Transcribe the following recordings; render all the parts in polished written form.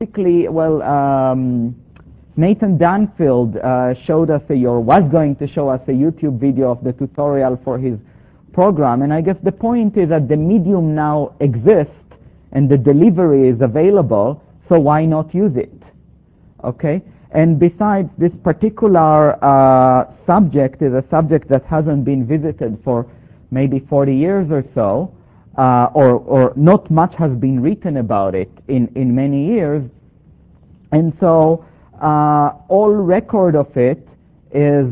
basically, well, Nathan Danfield showed us or was going to show us a YouTube video of the tutorial for his program, and I guess the point is that the medium now exists and the delivery is available, so why not use it? Okay? And besides, this particular subject is a subject that hasn't been visited for maybe 40 years or so, or not much has been written about it in many years. And so all record of it is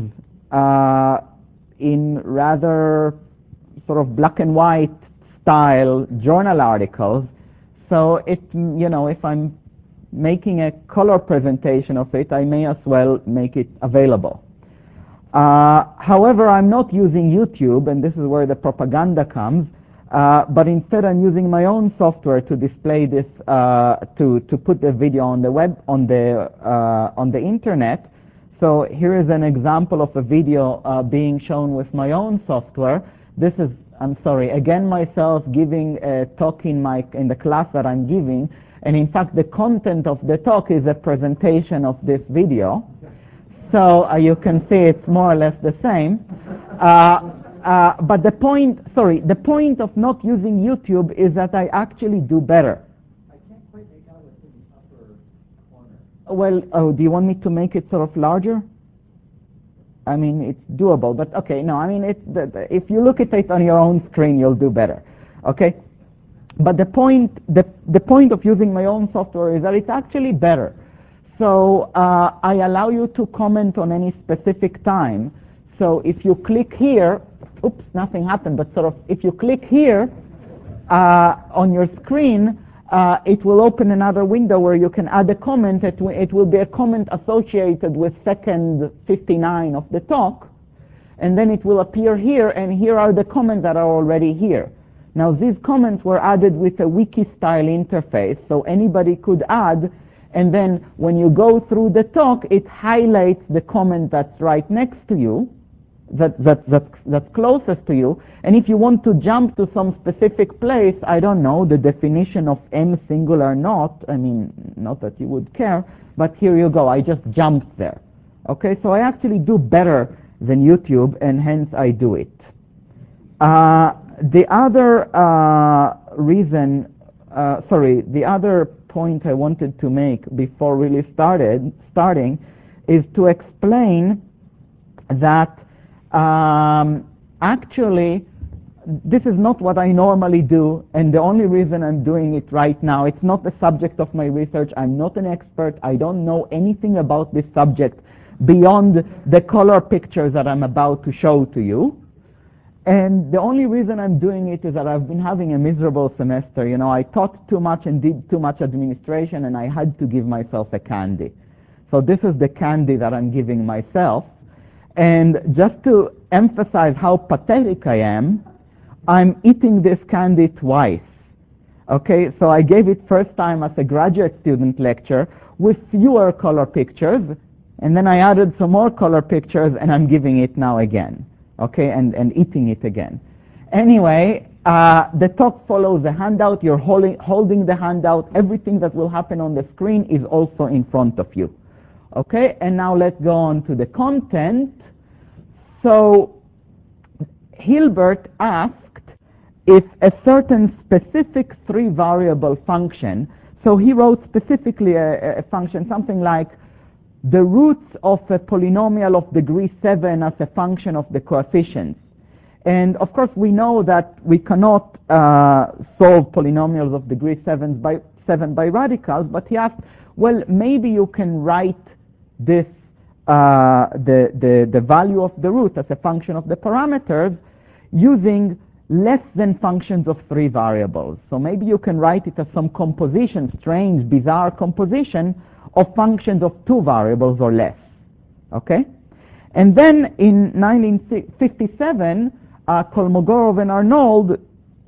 in rather sort of black and white style journal articles. So it, if I'm making a color presentation of it, I may as well make it available. However, I'm not using YouTube, and this is where the propaganda comes, but instead I'm using my own software to display this, to put the video on the web, on the internet. So here is an example of a video being shown with my own software. This is, I'm sorry, again myself giving a talk in the class that I'm giving, and in fact the content of the talk is a presentation of this video. So you can see it's more or less the same. But the point of not using YouTube is that I actually do better. I can't quite make out what's in the upper corner. Well, do you want me to make it sort of larger? I mean, it's doable, but okay, no, I mean, if you look at it on your own screen, you'll do better, okay? But the point of using my own software is that it's actually better. So I allow you to comment on any specific time. So if you click here, oops, nothing happened, but sort of if you click here on your screen, it will open another window where you can add a comment. It will be a comment associated with second 59 of the talk, and then it will appear here, and here are the comments that are already here. Now these comments were added with a wiki-style interface, so anybody could add, and then when you go through the talk, it highlights the comment that's right next to you, that's closest to you. And if you want to jump to some specific place, I don't know, the definition of M singular not, I mean, not that you would care, but here you go, I just jumped there. Okay, so I actually do better than YouTube, and hence I do it. The other the other point I wanted to make before really starting is to explain that actually this is not what I normally do, and the only reason I'm doing it right now, it's not the subject of my research, I'm not an expert, I don't know anything about this subject beyond the color pictures that I'm about to show to you. And the only reason I'm doing it is that I've been having a miserable semester. I taught too much and did too much administration, and I had to give myself a candy. So this is the candy that I'm giving myself. And just to emphasize how pathetic I am, I'm eating this candy twice. Okay, so I gave it first time as a graduate student lecture with fewer color pictures, and then I added some more color pictures, and I'm giving it now again. Okay, and eating it again. Anyway, the talk follows the handout. You're holding the handout. Everything that will happen on the screen is also in front of you. Okay, and now let's go on to the content. So Hilbert asked if a certain specific three-variable function, so he wrote specifically a function, something like the roots of a polynomial of degree 7 as a function of the coefficients. And of course we know that we cannot solve polynomials of degree 7 by radicals, but he asked, well, maybe you can write this, the value of the root as a function of the parameters using less than functions of three variables. So maybe you can write it as some composition, strange, bizarre composition of functions of two variables or less. Okay? And then in 1957, Kolmogorov and Arnold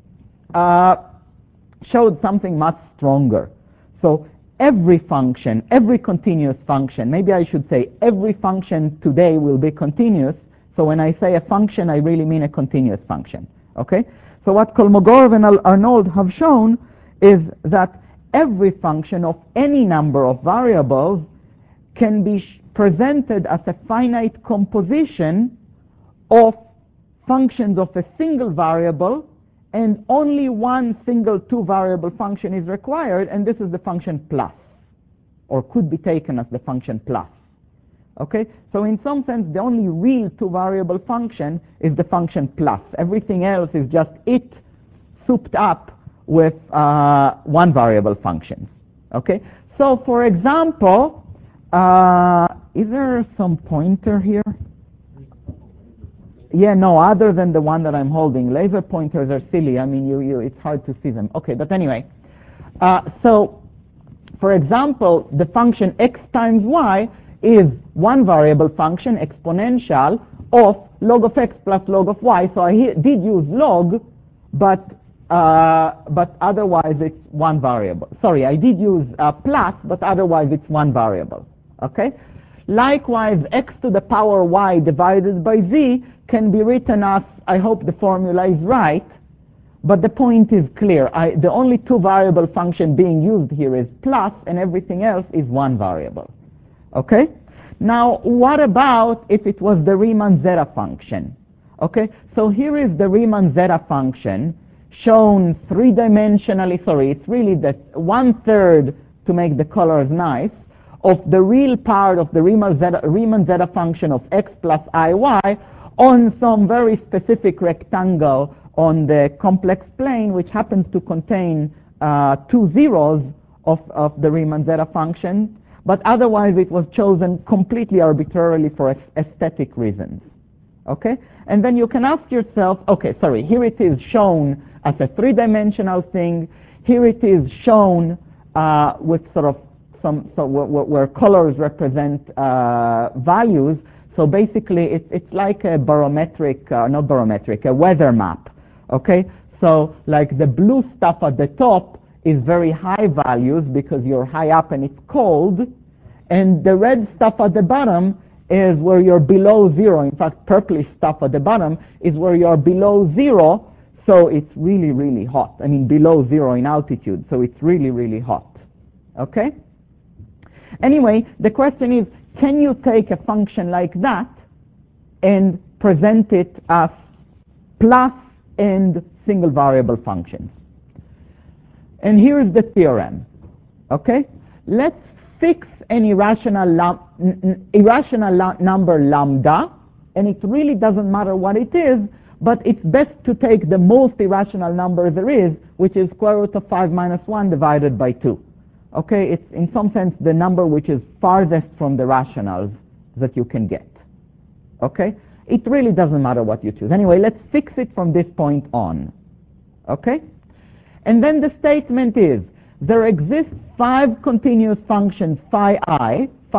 showed something much stronger. So every function, every continuous function, maybe I should say every function today will be continuous. So when I say a function, I really mean a continuous function. Okay? So what Kolmogorov and Arnold have shown is that every function of any number of variables can be presented as a finite composition of functions of a single variable, and only one single two-variable function is required, and this is the function plus, or could be taken as the function plus. Okay? So in some sense, the only real two-variable function is the function plus. Everything else is just it souped up with one-variable functions. Okay? So for example, is there some pointer here? Yeah, no, other than the one that I'm holding. Laser pointers are silly. I mean, it's hard to see them. Okay, but anyway. So, for example, the function x times y is one variable function, exponential, of log of x plus log of y. So I did use log, but otherwise it's one variable. Sorry, I did use plus, but otherwise it's one variable. Okay? Likewise, x to the power y divided by z can be written as, I hope the formula is right, but the point is clear. The only two-variable function being used here is plus, and everything else is one variable. Okay? Now, what about if it was the Riemann zeta function? Okay? So here is the Riemann zeta function shown three-dimensionally. Sorry, it's really the 1/3, to make the colors nice, of the real part of the Riemann zeta function of x plus iy on some very specific rectangle on the complex plane, which happens to contain two zeros of the Riemann zeta function, but otherwise it was chosen completely arbitrarily for aesthetic reasons. Okay? And then you can ask yourself, okay, sorry, here it is shown as a three-dimensional thing. Here it is shown with sort of where colors represent values. So basically, it's like a barometric, not barometric, a weather map. Okay? So like the blue stuff at the top is very high values because you're high up and it's cold. And the red stuff at the bottom is where you're below zero. In fact, purplish stuff at the bottom is where you're below zero. So it's really, really hot. I mean, below zero in altitude. So it's really, really hot. Okay? Anyway, the question is, can you take a function like that and present it as plus and single variable functions? And here's the theorem. Okay? Let's fix an irrational number lambda, and it really doesn't matter what it is, but it's best to take the most irrational number there is, which is square root of 5 minus 1 divided by 2. Okay, it's in some sense the number which is farthest from the rationals that you can get. Okay, it really doesn't matter what you choose. Anyway, let's fix it from this point on. Okay, and then the statement is there exist 5 continuous functions phi I, phi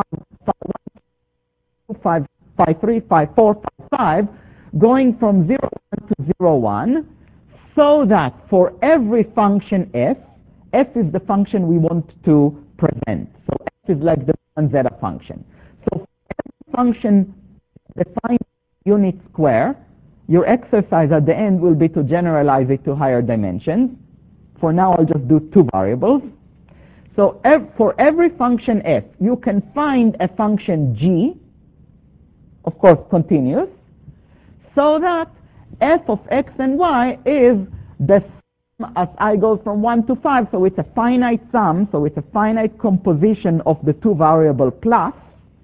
1, 5, phi 3, phi 4, phi 5, going from 0, 1 to 0, 1, so that for every function f is the function we want to present. So f is like the Riemann zeta function. So for every function defined unit square, your exercise at the end will be to generalize it to higher dimensions. For now, I'll just do 2 variables. So for every function f, you can find a function g, of course continuous, so that f of x and y is the as I go from 1 to 5, so it's a finite sum, so it's a finite composition of the 2 variable plus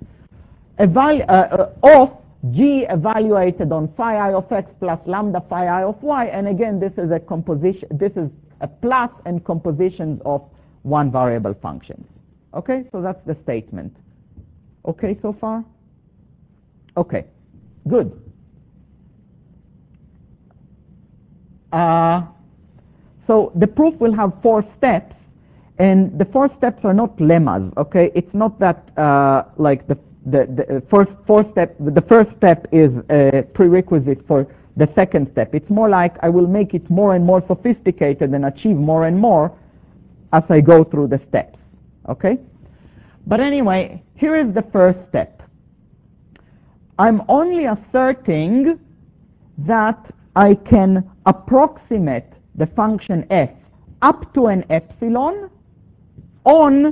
of g evaluated on phi I of x plus lambda phi I of y, and again this is a composition, this is a plus and compositions of one variable functions. Okay, so that's the statement. Okay so far? Okay, good. So the proof will have 4 steps, and the 4 steps are not lemmas. Okay, it's not that like the first 4 step. The first step is a prerequisite for the second step. It's more like I will make it more and more sophisticated and achieve more and more as I go through the steps. Okay, but anyway, here is the first step. I'm only asserting that I can approximate the function f up to an epsilon on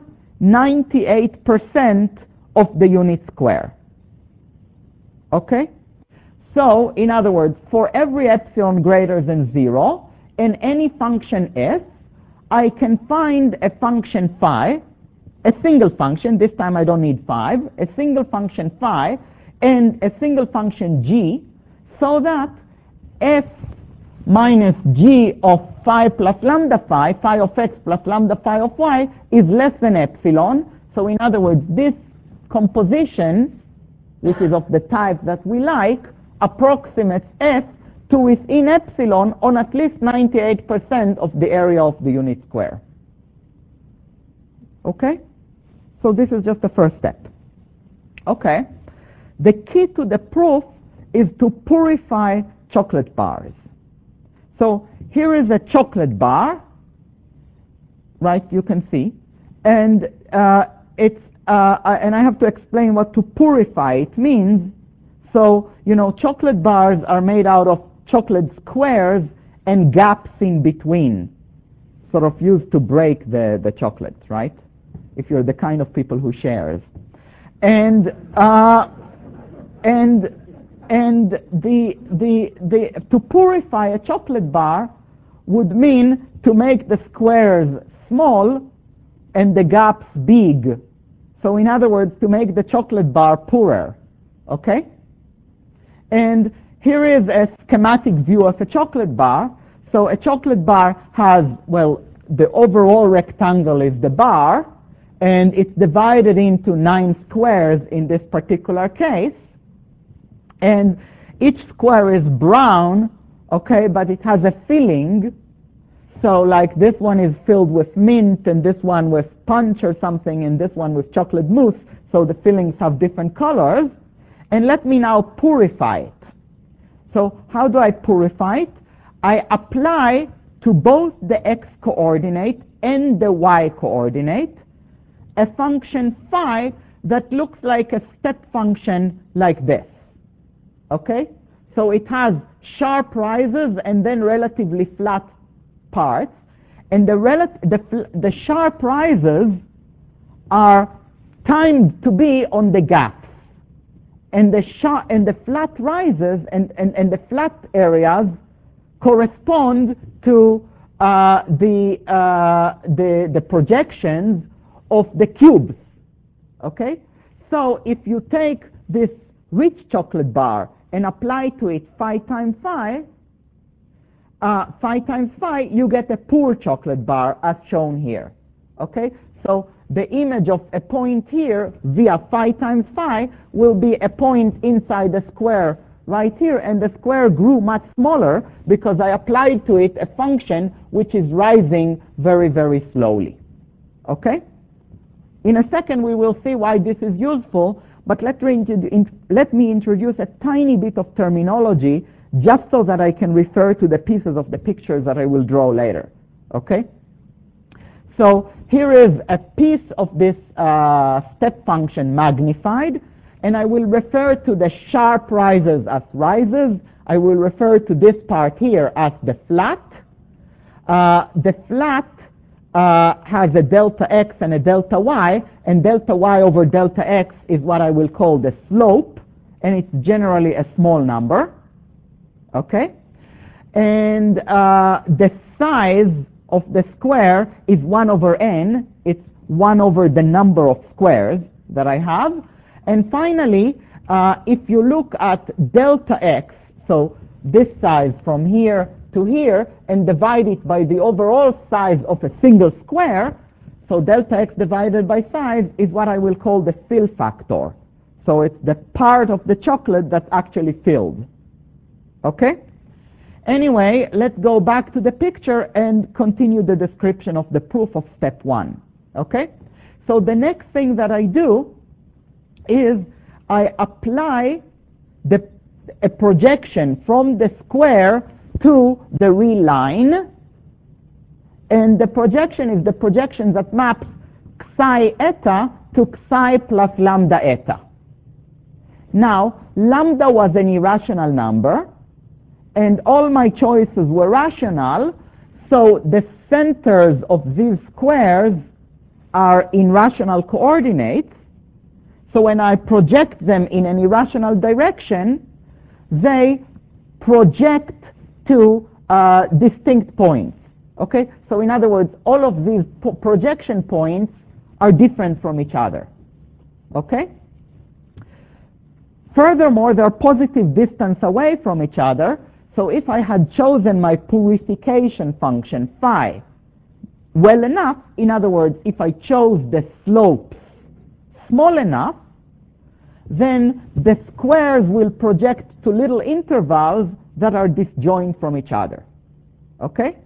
98% of the unit square. Okay? So, in other words, for every epsilon greater than 0 in any function f, I can find a function phi, a single function, this time I don't need 5, a single function phi, and a single function g, so that f minus g of phi plus lambda phi, phi of x plus lambda phi of y, is less than epsilon. So in other words, this composition, which is of the type that we like, approximates f to within epsilon on at least 98% of the area of the unit square. Okay? So this is just the first step. Okay? The key to the proof is to purify chocolate bars. So here is a chocolate bar, right? You can see, and and I have to explain what to purify it means. So chocolate bars are made out of chocolate squares and gaps in between, sort of used to break the chocolates, right? If you're the kind of people who shares, and to purify a chocolate bar would mean to make the squares small and the gaps big. So in other words, to make the chocolate bar purer. Okay? And here is a schematic view of a chocolate bar. So a chocolate bar has, well, the overall rectangle is the bar, and it's divided into 9 squares in this particular case. And each square is brown, okay, but it has a filling. So like this one is filled with mint, and this one with punch or something, and this one with chocolate mousse. So the fillings have different colors. And let me now purify it. So how do I purify it? I apply to both the x-coordinate and the y-coordinate a function phi that looks like a step function like this. Okay? So it has sharp rises and then relatively flat parts. And the sharp rises are timed to be on the gaps. And the flat rises and the flat areas correspond to the projections of the cubes. Okay? So if you take this rich chocolate bar and apply to it phi times phi, you get a poor chocolate bar as shown here. Okay? So the image of a point here via phi times phi will be a point inside the square right here, and the square grew much smaller because I applied to it a function which is rising very, very slowly. Okay? In a second we will see why this is useful, but let me introduce a tiny bit of terminology just so that I can refer to the pieces of the pictures that I will draw later. Okay? So here is a piece of this step function magnified, and I will refer to the sharp rises as rises. I will refer to this part here as the flat. The flat has a delta x and a delta y, and delta y over delta x is what I will call the slope, and it's generally a small number. Okay? And the size of the square is 1 over n. It's 1 over the number of squares that I have. And finally, if you look at delta x, so this size from here to here, and divide it by the overall size of a single square, so delta x divided by size is what I will call the fill factor. So it's the part of the chocolate that's actually filled. Okay? Anyway, let's go back to the picture and continue the description of the proof of step 1. Okay? So the next thing that I do is I apply a projection from the square to the real line, and the projection is the projection that maps psi eta to psi plus lambda eta. Now, lambda was an irrational number, and all my choices were rational, so the centers of these squares are in rational coordinates. So when I project them in an irrational direction, they project to distinct points. Okay? So in other words, all of these projection points are different from each other. Okay? Furthermore, they're positive distance away from each other. So if I had chosen my purification function phi well enough, in other words, if I chose the slopes small enough, then the squares will project to little intervals that are disjoint from each other. Okay?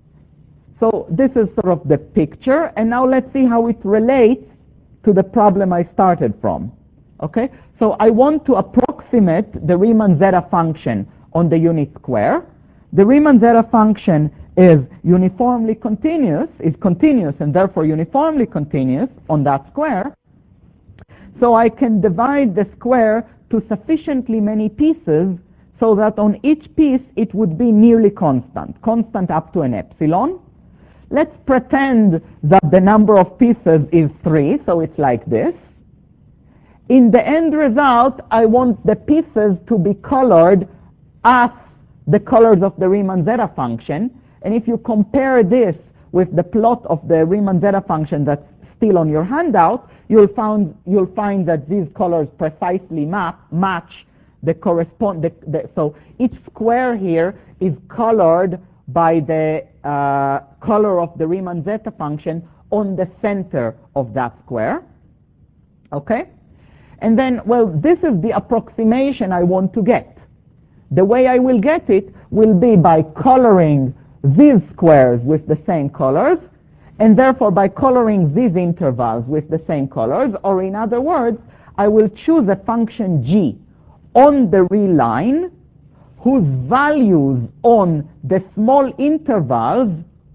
So this is sort of the picture, and now let's see how it relates to the problem I started from. Okay? So I want to approximate the Riemann zeta function on the unit square. The Riemann zeta function is uniformly continuous, and therefore uniformly continuous on that square. So I can divide the square to sufficiently many pieces so that on each piece it would be nearly constant up to an epsilon. Let's pretend that the number of pieces is 3, so it's like this. In the end result, I want the pieces to be colored as the colors of the Riemann zeta function. And if you compare this with the plot of the Riemann zeta function that's still on your handout, you'll find that these colors precisely match the so each square here is colored by the color of the Riemann zeta function on the center of that square. Okay? And then, well, this is the approximation I want to get. The way I will get it will be by coloring these squares with the same colors, and therefore by coloring these intervals with the same colors, or in other words, I will choose a function g on the real line whose values on the small intervals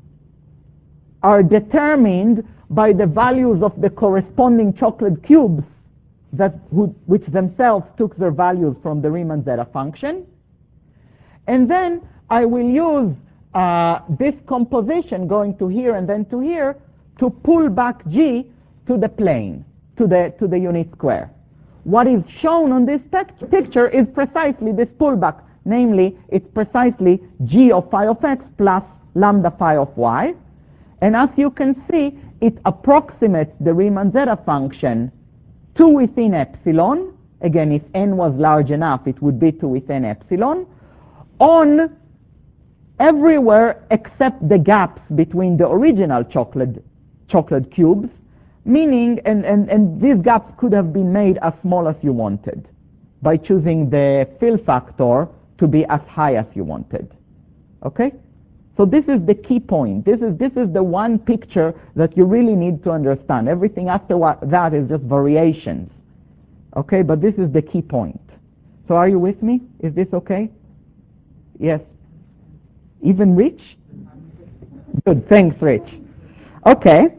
are determined by the values of the corresponding chocolate cubes which themselves took their values from the Riemann zeta function. And then I will use this composition going to here and then to here to pull back g to the plane, to the unit square. What is shown on this picture is precisely this pullback, namely it's precisely g of phi of x plus lambda phi of y. And as you can see, it approximates the Riemann zeta function to within epsilon. Again, if n was large enough, it would be to within epsilon on everywhere except the gaps between the original chocolate cubes, meaning, and these gaps could have been made as small as you wanted by choosing the fill factor to be as high as you wanted. Okay? So this is the key point. This is the one picture that you really need to understand. Everything after that is just variations. Okay? But this is the key point. So are you with me? Is this okay? Yes. Even Rich? Good. Thanks, Rich. Okay.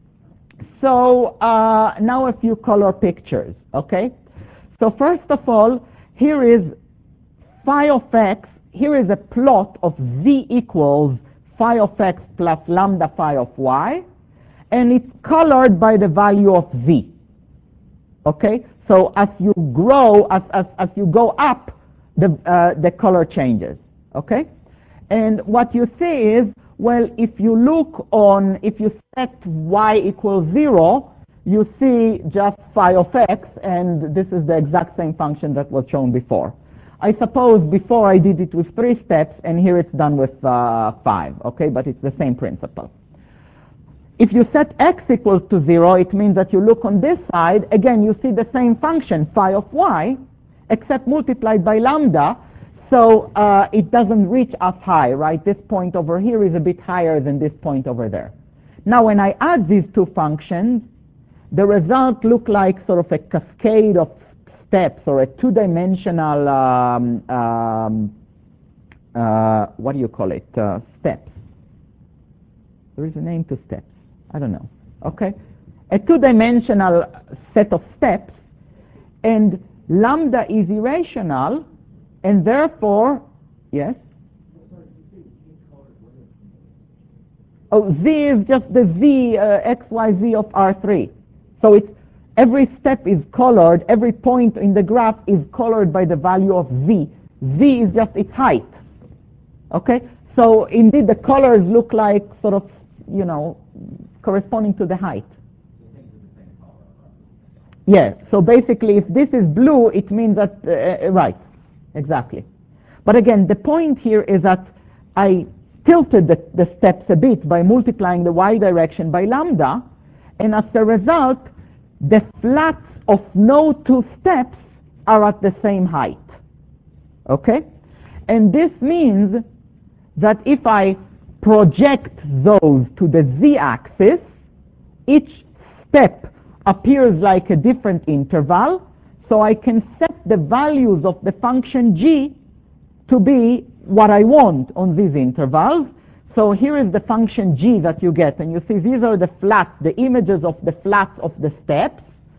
So now a few color pictures. Okay. So first of all, here is phi of x. Here is a plot of z equals phi of x plus lambda phi of y, and it's colored by the value of z. Okay. So as you grow, as you go up, the color changes. Okay. And what you see is, well, if you set y equals 0, you see just phi of x, and this is the exact same function that was shown before. I suppose before I did it with 3 steps, and here it's done with 5, okay, but it's the same principle. If you set x equals to 0, it means that you look on this side, again, you see the same function, phi of y, except multiplied by lambda, so it doesn't reach as high, right? This point over here is a bit higher than this point over there. Now, when I add these two functions, the result look like sort of a cascade of steps, or a two-dimensional, what do you call it, steps. There is a name to steps. I don't know. Okay. A two-dimensional set of steps, and lambda is irrational, and therefore, yes? Oh, z is just the z, x, y, z of R3. So it's every step is colored, every point in the graph is colored by the value of z. Z is just its height. Okay? So indeed the colors look like sort of, corresponding to the height. Yes, so basically if this is blue, it means that, right, exactly. But again, the point here is that I tilted the steps a bit by multiplying the y direction by lambda, and as a result, the flats of no two steps are at the same height. Okay? And this means that if I project those to the z-axis, each step appears like a different interval, so I can set the values of the function g to be what I want on these intervals. So here is the function g that you get, and you see these are the flats, the images of the flats of the steps.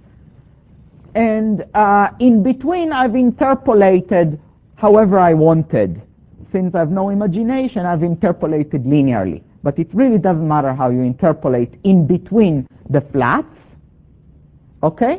And in between I've interpolated however I wanted. Since I have no imagination, I've interpolated linearly. But it really doesn't matter how you interpolate in between the flats. Okay?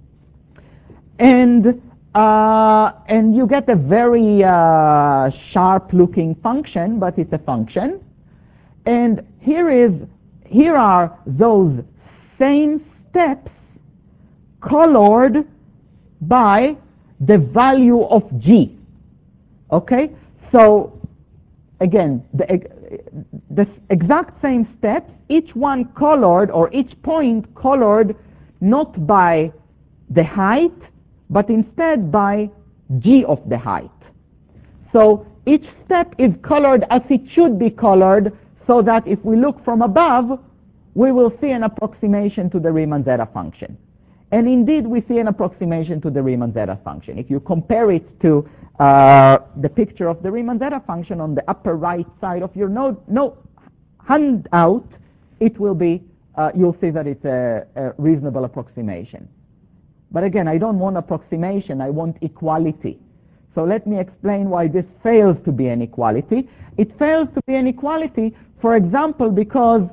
And you get a very sharp-looking function, but it's a function. And here are those same steps colored by the value of g. Okay? So again, the exact same steps, each one colored, or each point colored not by the height, but instead by g of the height. So each step is colored as it should be colored, so that if we look from above, we will see an approximation to the Riemann zeta function. And indeed, we see an approximation to the Riemann zeta function. If you compare it to the picture of the Riemann zeta function on the upper right side of your handout, it will be, you'll see that it's a reasonable approximation. But again, I don't want approximation, I want equality. So let me explain why this fails to be an equality. It fails to be an equality, for example, because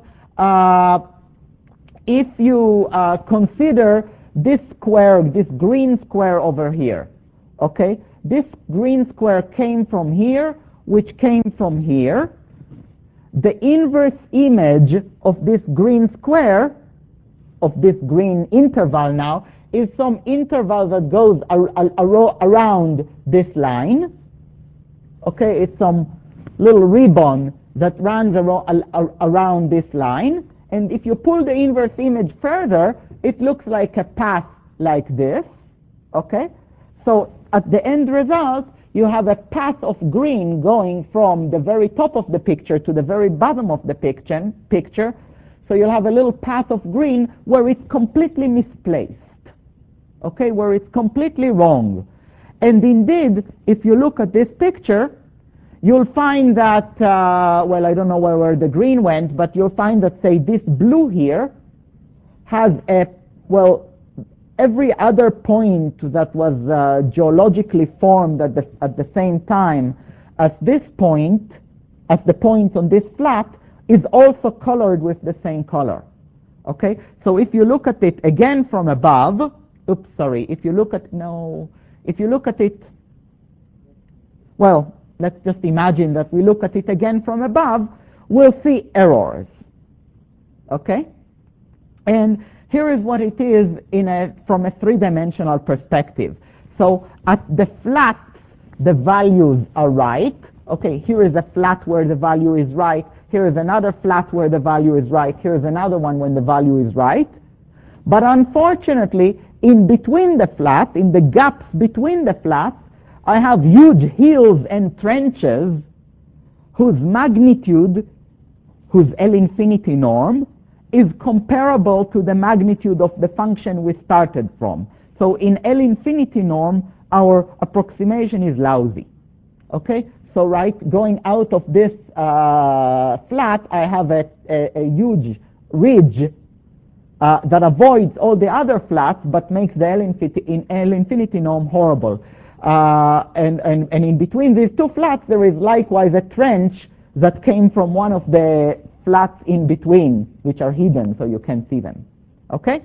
if you consider this square, this green square over here, okay? This green square came from here, which came from here. The inverse image of this green square, of this green interval now, is some interval that goes around this line. Okay, it's some little ribbon that runs around this line. And if you pull the inverse image further, it looks like a path like this. Okay? So at the end result, you have a path of green going from the very top of the picture to the very bottom of the picture. So you'll have a little path of green where it's completely misplaced. Okay? Where it's completely wrong. And indeed, if you look at this picture, you'll find that, well, I don't know where the green went, but you'll find that, say, this blue here has every other point that was geologically formed at the same time as this point, as the point on this flat, is also colored with the same color. Okay? So if you look at it again from above, if you look at it, well, let's just imagine that we look at it again from above, we'll see errors. Okay? And here is what it is from a three-dimensional perspective. So at the flats, the values are right. Okay, here is a flat where the value is right. Here is another flat where the value is right. Here is another one when the value is right. But unfortunately, in between the flats, in the gaps between the flats, I have huge hills and trenches whose magnitude, whose L infinity norm, is comparable to the magnitude of the function we started from. So in L infinity norm, our approximation is lousy. Okay? So going out of this flat, I have a huge ridge that avoids all the other flats but makes the L infinity norm horrible. And in between these two flats, there is likewise a trench that came from one of the flats in between, which are hidden, so you can't see them. Okay?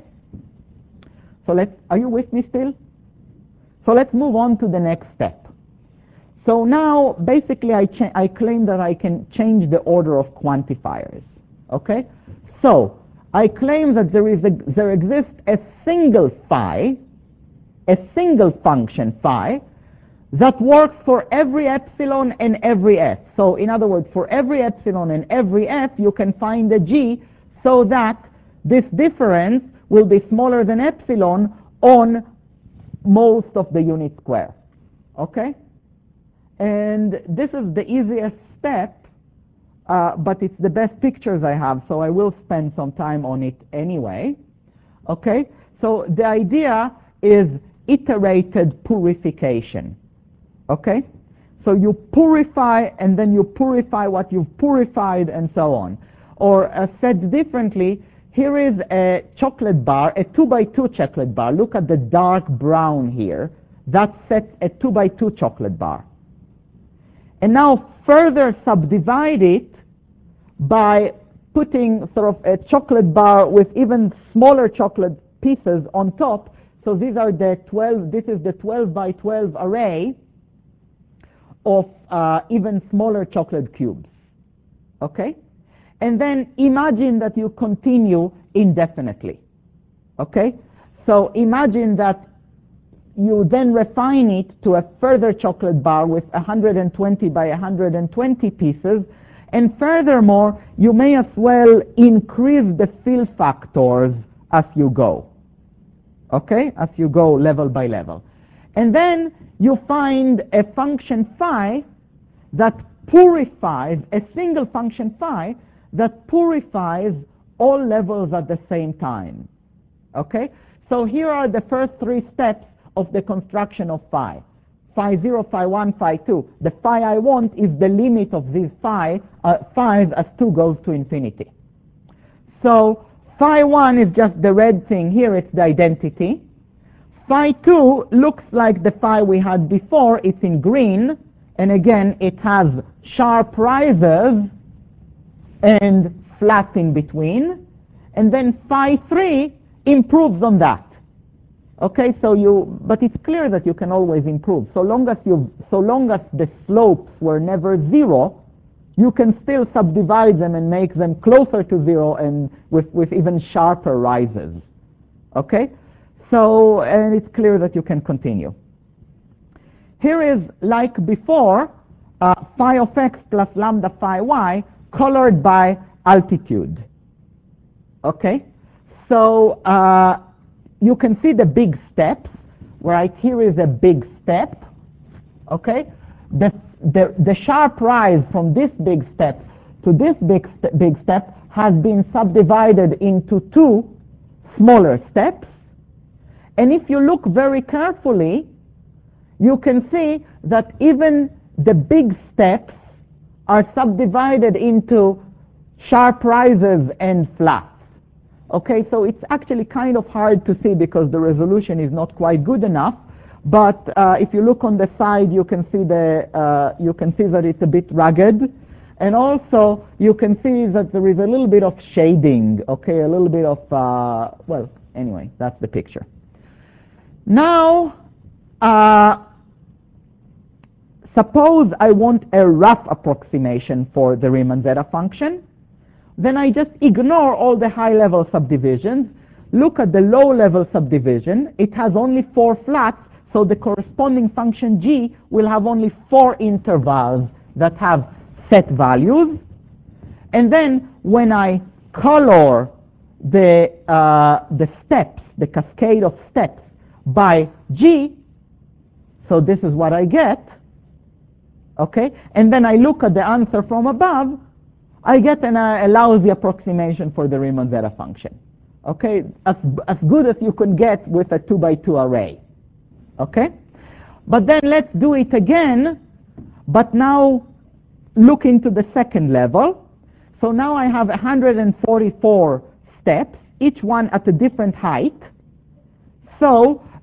So are you with me still? So let's move on to the next step. So now, basically, I claim that I can change the order of quantifiers. Okay? So I claim that there exists a single phi, a single function phi, that works for every epsilon and every f. So in other words, for every epsilon and every f, you can find a g so that this difference will be smaller than epsilon on most of the unit square. Okay? And this is the easiest step, but it's the best pictures I have, so I will spend some time on it anyway. Okay? So the idea is iterated purification. Okay? So you purify, and then you purify what you've purified, and so on. Or said differently, here is a chocolate bar, a 2x2 chocolate bar. Look at the dark brown here. That sets a 2x2 chocolate bar. And now further subdivide it by putting sort of a chocolate bar with even smaller chocolate pieces on top. So these are the 12, this is the 12 by 12 array of even smaller chocolate cubes. Okay? And then imagine that you continue indefinitely. Okay? So imagine that you then refine it to a further chocolate bar with 120 by 120 pieces, and furthermore, you may as well increase the fill factors as you go. Okay? As you go level by level. And then you find a function phi that purifies, a single function phi that purifies all levels at the same time. Okay? So here are the first three steps of the construction of phi. Phi 0, phi 1, phi 2. The phi I want is the limit of these phis as 2 goes to infinity. So phi 1 is just the red thing. Here it's the identity. Phi 2 looks like the phi we had before. It's in green. And again, it has sharp rises and flats in between. And then phi 3 improves on that. Okay, but it's clear that you can always improve. So long as the slopes were never 0, you can still subdivide them and make them closer to 0 and with even sharper rises. Okay? So, and it's clear that you can continue. Here is, like before, phi of x plus lambda phi y colored by altitude. Okay? So, you can see the big steps. Right here is a big step. Okay? The sharp rise from this big step to this big step has been subdivided into 2 smaller steps. And if you look very carefully, you can see that even the big steps are subdivided into sharp rises and flats. Okay, so it's actually kind of hard to see because the resolution is not quite good enough. But if you look on the side, you can see that it's a bit rugged, and also you can see that there is a little bit of shading. Okay, a little bit of well, anyway, that's the picture. Now, suppose I want a rough approximation for the Riemann zeta function. Then I just ignore all the high-level subdivisions, look at the low-level subdivision. It has only 4 flats, so the corresponding function g will have only 4 intervals that have set values. And then when I color the steps, the cascade of steps by g, so this is what I get. Okay? And then I look at the answer from above, I get a lousy approximation for the Riemann zeta function. Okay, as good as you can get with a 2x2 array. Okay, but then let's do it again, but now look into the second level. So now I have 144 steps, each one at a different height. So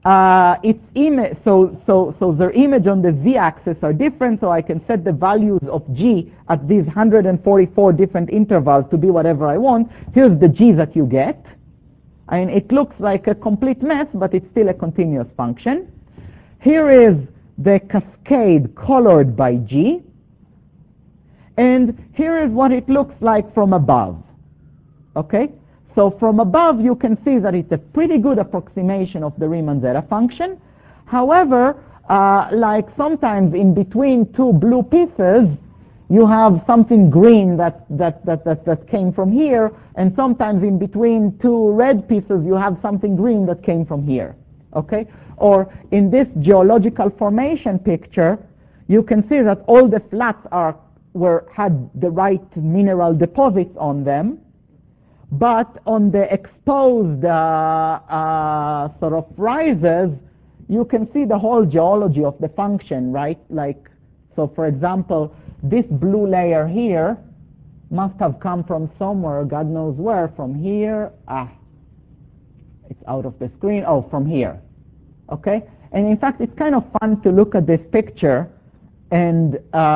its image, so their image on the z-axis are different, so I can set the values of g at these 144 different intervals to be whatever I want. Here's the g that you get. And it looks like a complete mess, but it's still a continuous function. Here is the cascade colored by g. And here is what it looks like from above. Okay? So from above, you can see that it's a pretty good approximation of the Riemann zeta function. However, like sometimes in between two blue pieces, you have something green that came from here, and sometimes in between two red pieces, you have something green that came from here. Okay? Or in this geological formation picture, you can see that all the flats had the right mineral deposits on them. But on the exposed sort of rises, you can see the whole geology of the function, right? Like, so for example, this blue layer here must have come from somewhere, God knows where, from here. It's out of the screen. Oh, from here. Okay? And in fact, it's kind of fun to look at this picture and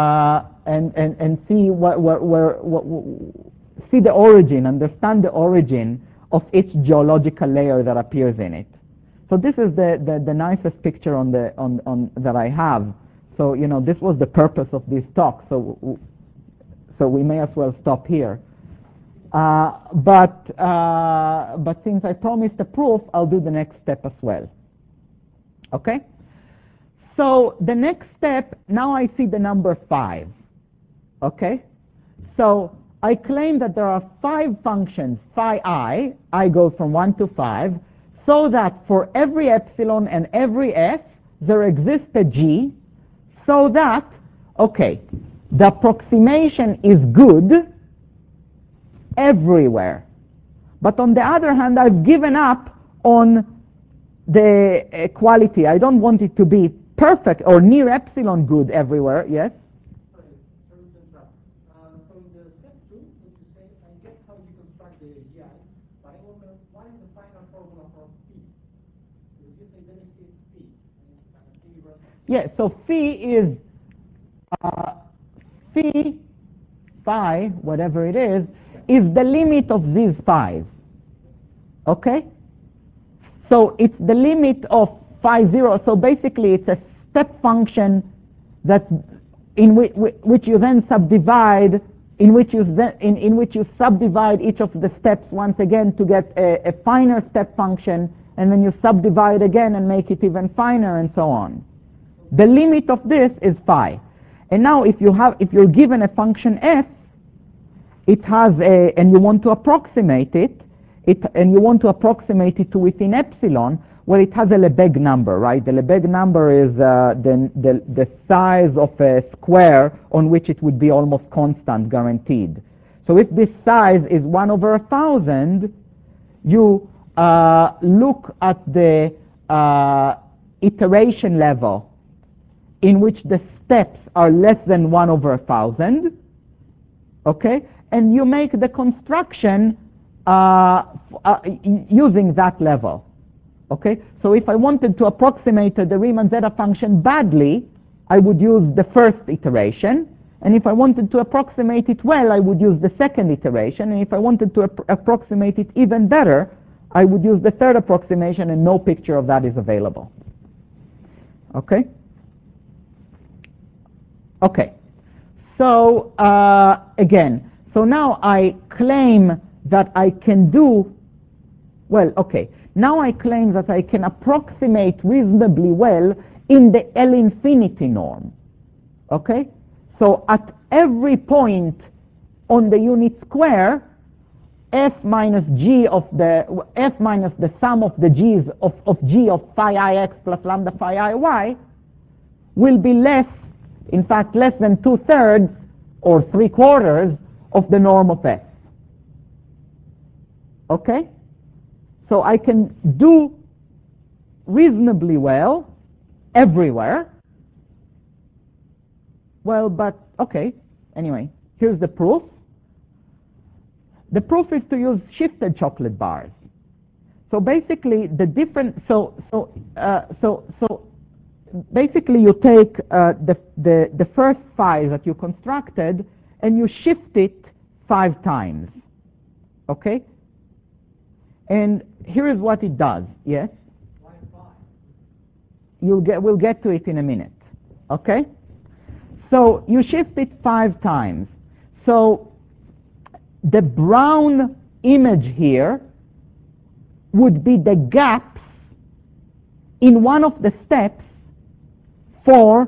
see see the origin, understand the origin of each geological layer that appears in it. So this is the nicest picture on that I have. So this was the purpose of this talk. So we may as well stop here. But since I promised a proof, I'll do the next step as well. Okay. So the next step, now I see the number 5. Okay. So I claim that there are 5 functions, phi I goes from 1 to 5, so that for every epsilon and every s, there exists a g, so that, okay, the approximation is good everywhere. But on the other hand, I've given up on the quality. I don't want it to be perfect or near epsilon good everywhere, yes? Yeah, so phi is phi, whatever it is the limit of these phi's. Okay? So it's the limit of phi 0. So basically it's a step function that in which you then subdivide, in which you subdivide each of the steps once again to get a finer step function, and then you subdivide again and make it even finer, and so on. The limit of this is phi. And now if you're given a function f, it has and you want to approximate it, and you want to approximate it to within epsilon, well, it has a Lebesgue number, right? The Lebesgue number is the size of a square on which it would be almost constant, guaranteed. So if this size is 1 over 1,000, you look at the iteration level in which the steps are less than 1 over 1,000, okay? And you make the construction using that level, okay? So if I wanted to approximate the Riemann zeta function badly, I would use the first iteration. And if I wanted to approximate it well, I would use the second iteration. And if I wanted to approximate it even better, I would use the third approximation, and no picture of that is available. Okay? Okay, so again, so now I claim that I can do, well, okay, now I claim that I can approximate reasonably well in the L infinity norm. Okay, so at every point on the unit square, f minus the sum of the g's of g of phi ix plus lambda phi iy will be less, in fact, less than 2/3 or 3/4 of the norm of f. Okay? So I can do reasonably well everywhere. Well, but, okay, anyway, here's the proof. The proof is to use shifted chocolate bars. So basically, basically you take the first phi that you constructed and you shift it 5 times. Okay? And here is what it does. Yes? Why 5? We'll get to it in a minute. Okay? So you shift it 5 times. So the brown image here would be the gaps in one of the steps for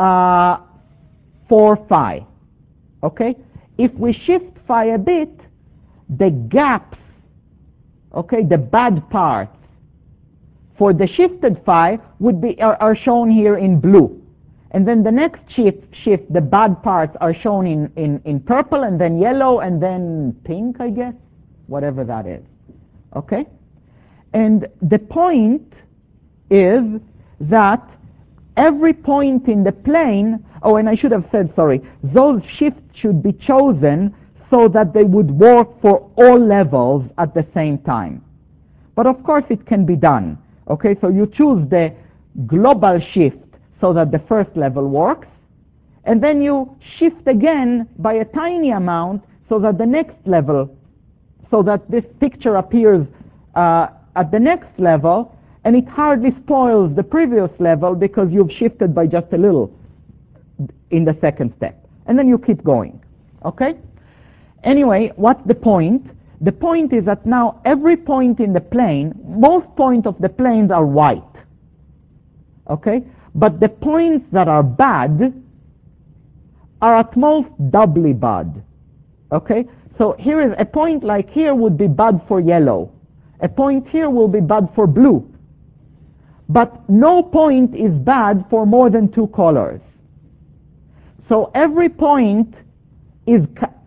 phi. Okay? If we shift phi a bit, the gaps, okay, the bad parts for the shifted phi are shown here in blue. And then the next shift, the bad parts are shown in purple, and then yellow, and then pink, I guess, whatever that is. Okay? And the point is that every point in the plane, oh, and I should have said, sorry, those shifts should be chosen so that they would work for all levels at the same time. But of course it can be done. Okay, so you choose the global shift so that the first level works, and then you shift again by a tiny amount so that the next level, so that this picture appears at the next level, and it hardly spoils the previous level because you've shifted by just a little in the second step. And then you keep going. Okay? Anyway, what's the point? The point is that now every point in the plane, most points of the planes are white. Okay? But the points that are bad are at most doubly bad. Okay? So here is a point like here would be bad for yellow. A point here will be bad for blue. But no point is bad for more than 2 colors. So every point is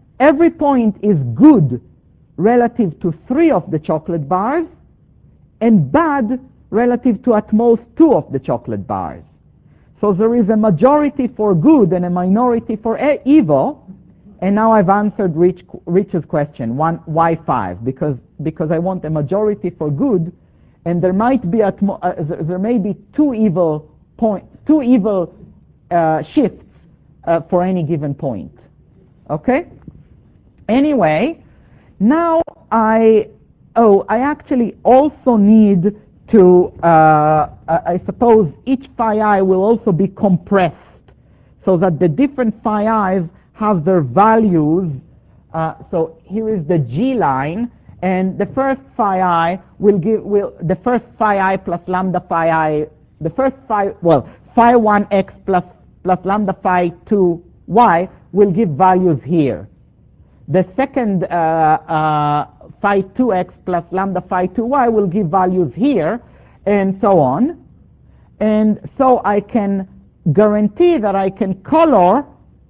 good relative to 3 of the chocolate bars and bad relative to at most 2 of the chocolate bars. So there is a majority for good and a minority for evil. And now I've answered Rich's question, why 5? Because I want a majority for good, and there might be there may be 2 evil shifts for any given point. Okay? Anyway, now I actually also need to, I suppose each phi I will also be compressed so that the different phi i's have their values. So here is the G line, and the first phi I the first phi I plus lambda phi I, the first phi 1x plus lambda phi 2y will give values here. The second phi 2x plus lambda phi 2y will give values here, and so on. And so I can guarantee that I can color,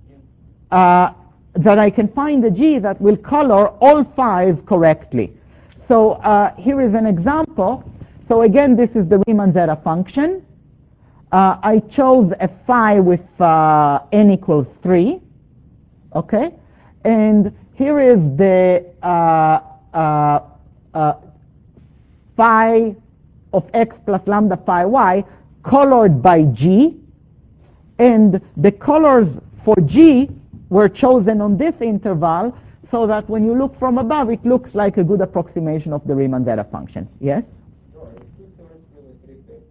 that I can find a G that will color all 5 correctly. So here is an example. So again, this is the Riemann zeta function. I chose a phi with n equals 3. Okay? And here is the phi of x plus lambda phi y colored by G, and the colors for G were chosen on this interval so that when you look from above it looks like a good approximation of the Riemann zeta function. Yes? Sure, is 2/3 really 3/5?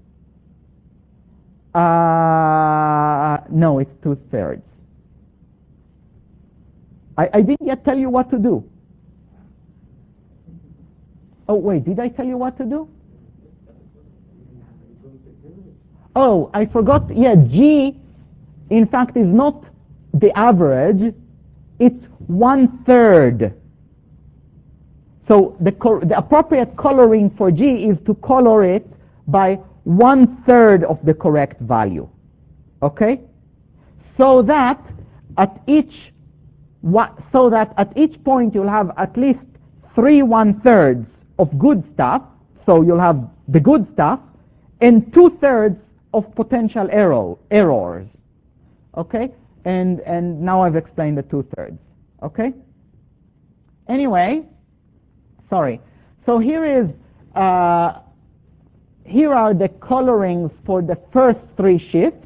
No, it's 2/3. I didn't yet tell you what to do. Oh, wait, did I tell you what to do? Oh, I forgot. Yeah, G, in fact, is not the average. It's 1/3. So the appropriate coloring for G is to color it by 1/3 of the correct value. Okay? So that at each point you'll have at least 3 1/3 of good stuff. So you'll have the good stuff and 2/3 of potential errors. Okay? And now I've explained the 2/3. Okay? Anyway, sorry. So here is here are the colorings for the first 3 shifts.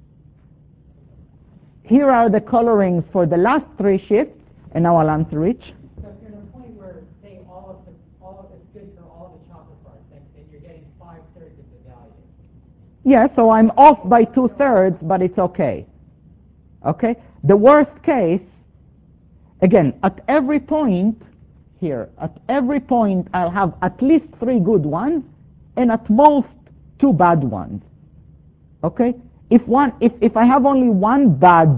Here are the colorings for the last 3 shifts, and now I'll answer each. So if you're at a point where, say, all of it's good for all the chocolate bars, then you're getting 5/3 of the value. Yeah, so I'm off by 2/3, but it's okay. Okay? The worst case, again, at every point here, at every point I'll have at least 3 good ones and at most 2 bad ones. Okay? If I have only 1 bad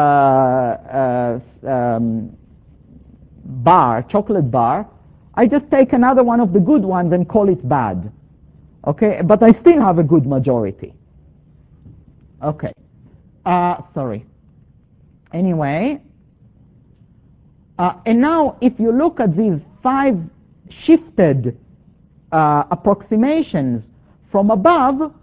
chocolate bar, I just take another one of the good ones and call it bad. Okay? But I still have a good majority. Okay. Sorry. Anyway, and now if you look at these 5 shifted approximations from above,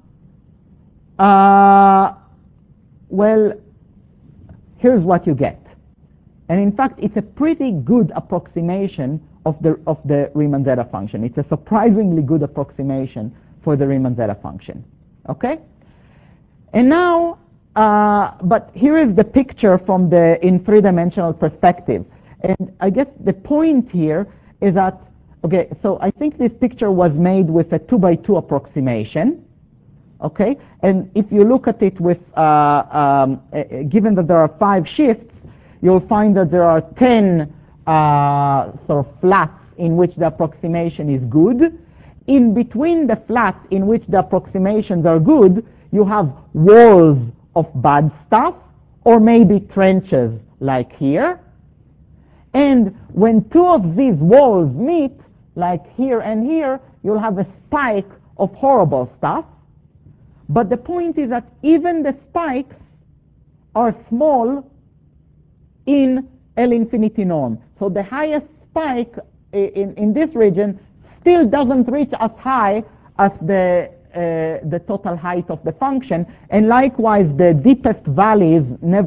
well, here's what you get. And in fact, it's a pretty good approximation of the Riemann-Zeta function. It's a surprisingly good approximation for the Riemann-Zeta function. Okay? And now, but here is the picture from in 3-dimensional perspective. And I guess the point here is that, okay, so I think this picture was made with a 2x2 approximation. Okay, and if you look at it with, given that there are 5 shifts, you'll find that there are 10 sort of flats in which the approximation is good. In between the flats in which the approximations are good, you have walls of bad stuff, or maybe trenches like here. And when 2 of these walls meet, like here and here, you'll have a spike of horrible stuff. But the point is that even the spikes are small in L infinity norm. So the highest spike in this region still doesn't reach as high as the total height of the function, and likewise the deepest valleys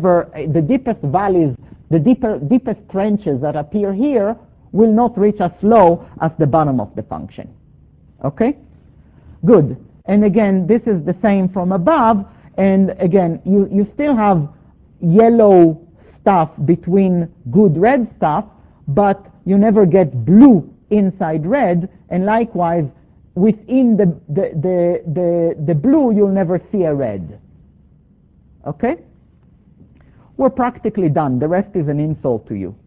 the deepest trenches that appear here will not reach as low as the bottom of the function. Okay? Good. And again, this is the same from above, and again, you still have yellow stuff between good red stuff, but you never get blue inside red, and likewise, within the blue, you'll never see a red. Okay? We're practically done. The rest is an insult to you.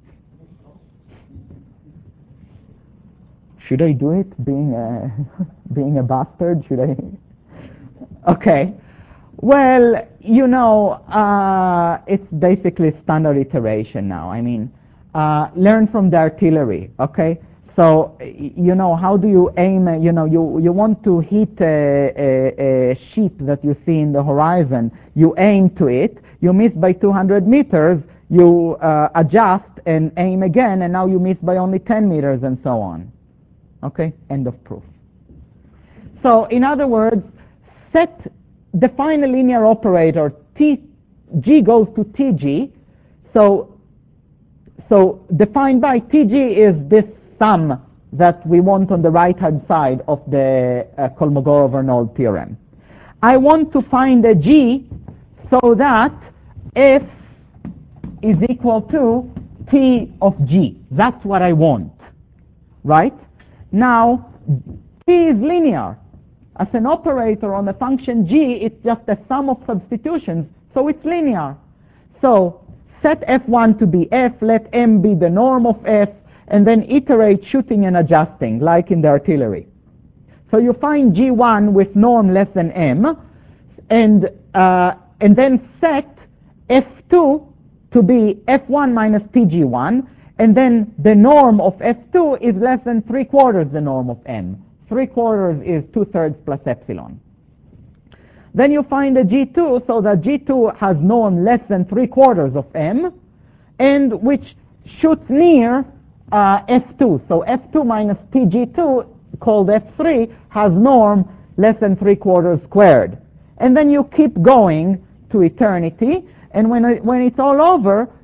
Should I do it, being a bastard? Should I? Okay. Well, you know, it's basically standard iteration now. I mean, learn from the artillery, okay? So, you know, how do you aim, you know, you want to hit a sheep that you see in the horizon. You aim to it. You miss by 200 meters. You adjust and aim again, and now you miss by only 10 meters and so on. Okay, end of proof. So, in other words, define a linear operator. G goes to Tg. So defined by Tg is this sum that we want on the right-hand side of the Kolmogorov-Arnold theorem. I want to find a G so that F is equal to T of G. That's what I want, right? Now, T is linear. As an operator on the function G, it's just a sum of substitutions, so it's linear. So set F1 to be F, let M be the norm of F, and then iterate shooting and adjusting, like in the artillery. So you find G1 with norm less than M, and then set F2 to be F1 minus TG1, and then the norm of F2 is less than 3/4 the norm of M. 3/4 is 2/3 plus epsilon. Then you find a G2, so that G2 has norm less than 3/4 of M, and which shoots near F2. So F2 minus TG2, called F3, has norm less than 3/4 squared. And then you keep going to eternity, and when it's all over,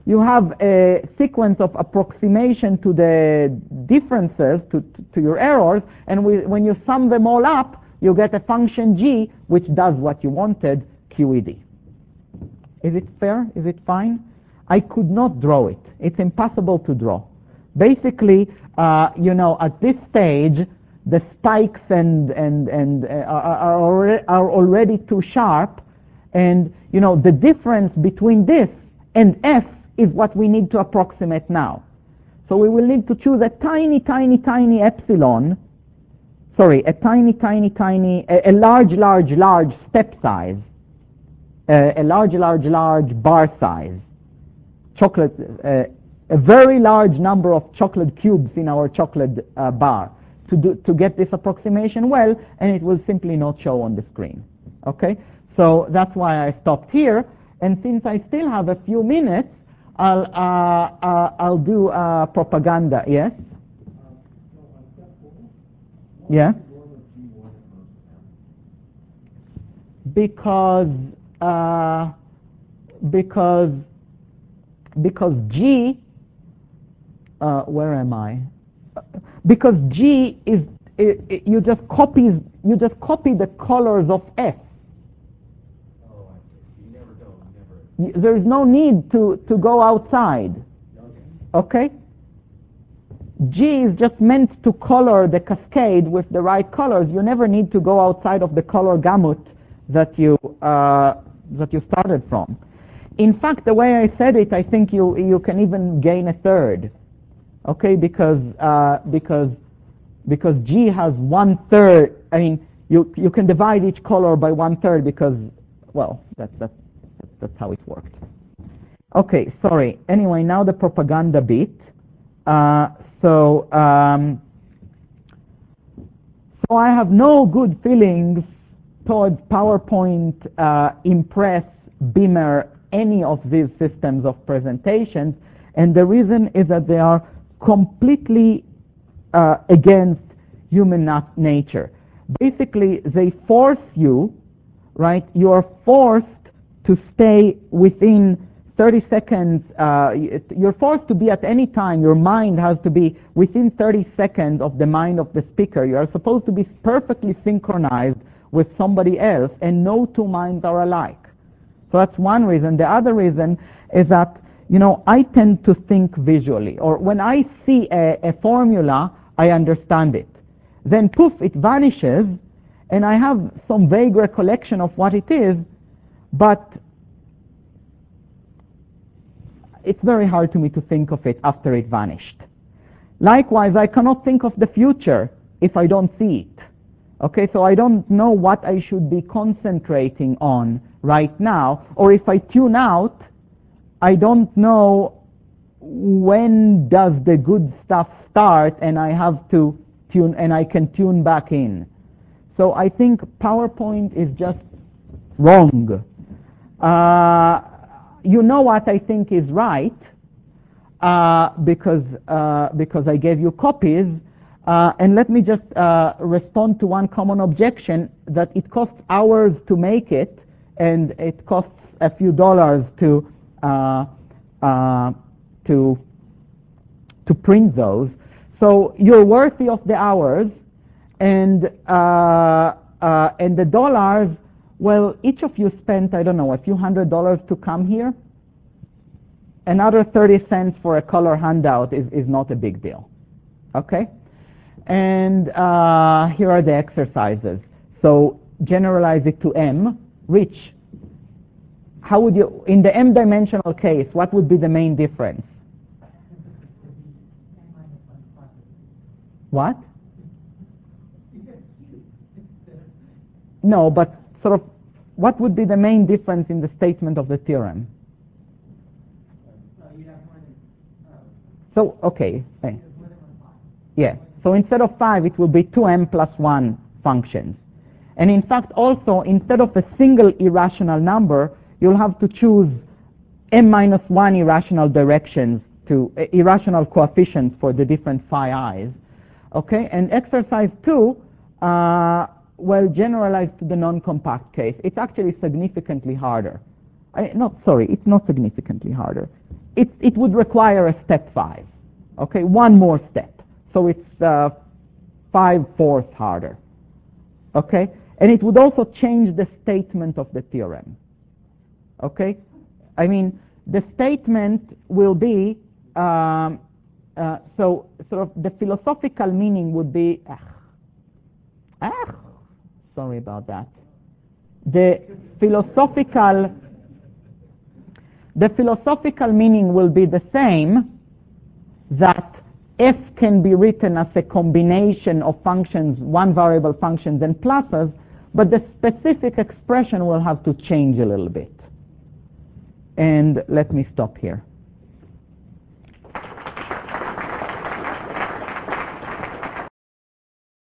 you have a sequence of approximation to the differences, to your errors, and when you sum them all up, you get a function g which does what you wanted, QED. Is it fair? Is it fine? I could not draw it. It's impossible to draw. Basically, at this stage, the spikes are already too sharp, and the difference between this and f is what we need to approximate now. So we will need to choose a tiny epsilon. Sorry, a large step size, a large bar size, chocolate, a very large number of chocolate cubes in our chocolate bar to get this approximation well, and it will simply not show on the screen. Okay, so that's why I stopped here. And since I still have a few minutes, I'll do propaganda. Yes. Yeah. Because G, where am I? Because G is you just copy the colors of F. Oh, I see. You never go. There is no need to go outside. Okay? G is just meant to color the cascade with the right colors. You never need to go outside of the color gamut that you started from. In fact, the way I said it, I think you can even gain a third. Okay, because G has 1/3. I mean, you can divide each color by 1/3 because, well, that's how it worked. Okay, sorry. Anyway, now the propaganda bit. So I have no good feelings towards PowerPoint, Impress, Beamer, any of these systems of presentations, and the reason is that they are completely against human nature. Basically, they force you, right? You are forced to stay within 30 seconds. You're forced to be at any time. Your mind has to be within 30 seconds of the mind of the speaker. You are supposed to be perfectly synchronized with somebody else, and no two minds are alike. So that's one reason. The other reason is that, I tend to think visually, or when I see a formula, I understand it. Then poof, it vanishes, and I have some vague recollection of what it is, but it's very hard to me to think of it after it vanished. Likewise, I cannot think of the future if I don't see it. Okay, so I don't know what I should be concentrating on right now, or if I tune out, I don't know when does the good stuff start, and I have to tune, and I can tune back in. So I think PowerPoint is just wrong. You know what I think is right, because I gave you copies. And let me just respond to one common objection, that it costs hours to make it, and it costs a few dollars to print those. So you're worthy of the hours, and the dollars. Well, each of you spent, I don't know, a few $100s to come here. Another 30 cents for a color handout is not a big deal. Okay? And here are the exercises. So generalize it to M. Rich, how would you, in the M-dimensional case, what would be the main difference? What? No, but sort of, what would be the main difference in the statement of the theorem? So, okay. Yeah. So instead of 5, it will be 2m plus 1 functions. And in fact, also, instead of a single irrational number, you'll have to choose m minus 1 irrational directions irrational coefficients for the different phi i's. Okay, and exercise 2, well, generalized to the non-compact case. It's actually significantly harder. It's not significantly harder. it would require a step 5. Okay, one more step. So it's 5/4 harder. Okay, and it would also change the statement of the theorem. Okay, I mean the statement will be so sort of the philosophical meaning would be sorry about that. The philosophical meaning will be the same, that f can be written as a combination of functions, one variable functions and pluses, but the specific expression will have to change a little bit. And let me stop here.